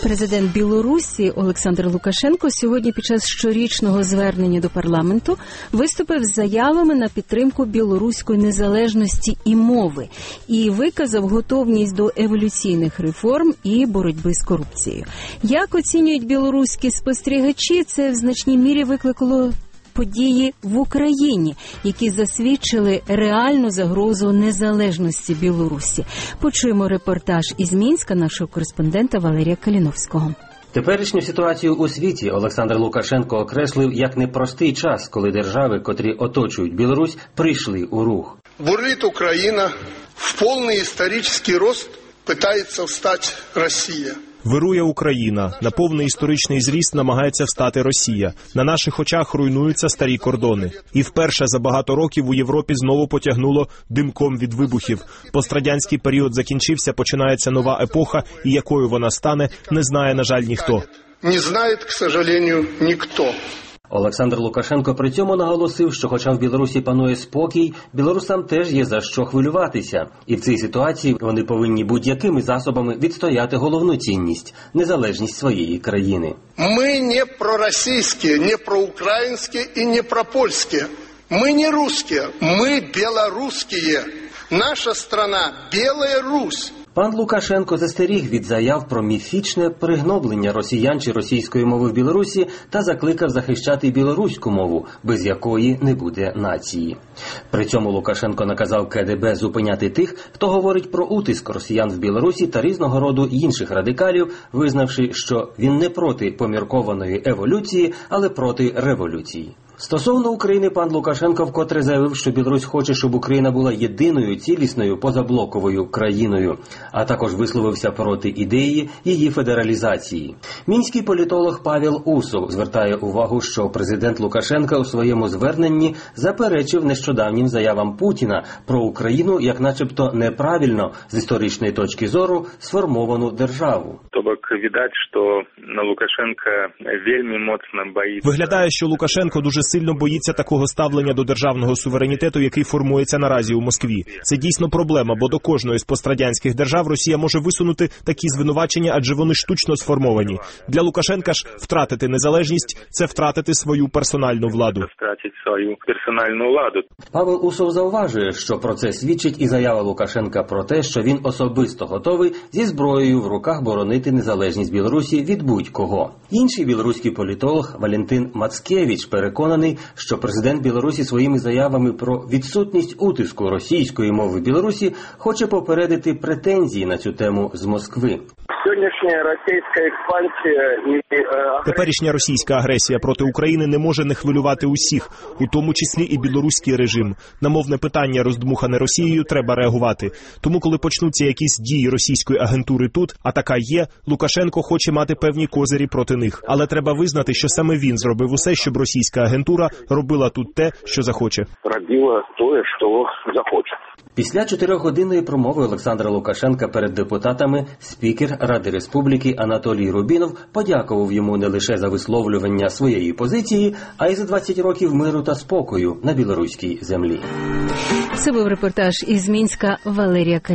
Президент Білорусі Олександр Лукашенко сьогодні під час щорічного звернення до парламенту виступив з заявами на підтримку білоруської незалежності і мови і виказав готовність до еволюційних реформ і боротьби з корупцією. Як оцінюють білоруські спостерігачі, це в значній мірі викликало події в Україні, які засвідчили реальну загрозу незалежності Білорусі. Почуємо репортаж із Мінська нашого кореспондента Валерія Каліновського. Теперішню ситуацію у світі Олександр Лукашенко окреслив як непростий час, коли держави, котрі оточують Білорусь, прийшли у рух. Бурлит Україна, в повний історичний рост питається встати Росія. Вирує Україна, на повний історичний зріст намагається встати Росія. На наших очах руйнуються старі кордони. І вперше за багато років у Європі знову потягнуло димком від вибухів. Пострадянський період закінчився, починається нова епоха, і якою вона стане, не знає, на жаль, ніхто. Не знає, к сожалению, ніхто. Олександр Лукашенко при цьому наголосив, що хоча в Білорусі панує спокій, білорусам теж є за що хвилюватися. І в цій ситуації вони повинні будь-якими засобами відстояти головну цінність – незалежність своєї країни. Ми не проросійські, не проукраїнські і не пропольські. Ми не русські, ми білоруські. Наша страна – Біла Русь. Пан Лукашенко застеріг від заяв про міфічне пригноблення росіян чи російської мови в Білорусі та закликав захищати білоруську мову, без якої не буде нації. При цьому Лукашенко наказав КДБ зупиняти тих, хто говорить про утиск росіян в Білорусі та різного роду інших радикалів, визнавши, що він не проти поміркованої еволюції, але проти революції. Стосовно України пан Лукашенко вкотре заявив, що Білорусь хоче, щоб Україна була єдиною, цілісною, позаблоковою країною, а також висловився проти ідеї її федералізації. Мінський політолог Павел Усов звертає увагу, що президент Лукашенко у своєму зверненні заперечив нещодавнім заявам Путіна про Україну як начебто неправильно, з історичної точки зору, сформовану державу. Виглядає, що Лукашенко дуже сильно боїться такого ставлення до державного суверенітету, який формується наразі у Москві. Це дійсно проблема, бо до кожної з пострадянських держав Росія може висунути такі звинувачення, адже вони штучно сформовані. Для Лукашенка ж втратити незалежність – це втратити свою персональну владу. Павел Усов зауважує, що про це свідчить і заява Лукашенка про те, що він особисто готовий зі зброєю в руках боронити незалежність Білорусі від будь-кого. Інший білоруський політолог Валентин Мацкевич переконаний, що президент Білорусі своїми заявами про відсутність утиску російської мови в Білорусі хоче попередити претензії на цю тему з Москви. Теперішня російська агресія проти України не може не хвилювати усіх, у тому числі і білоруський режим. На мовне питання, роздмухане Росією, треба реагувати. Тому, коли почнуться якісь дії російської агентури тут, а така є, Лукашенко хоче мати певні козирі проти них. Але треба визнати, що саме він зробив усе, щоб російська агентура робила тут те, що захоче. Робила те, що захоче. Після 4-годинної промови Олександра Лукашенка перед депутатами спікер Ради Республіки Анатолій Рубінов подякував йому не лише за висловлювання своєї позиції, а й за 20 років миру та спокою на білоруській землі. Це був репортаж із Мінська Валерія Каліновського.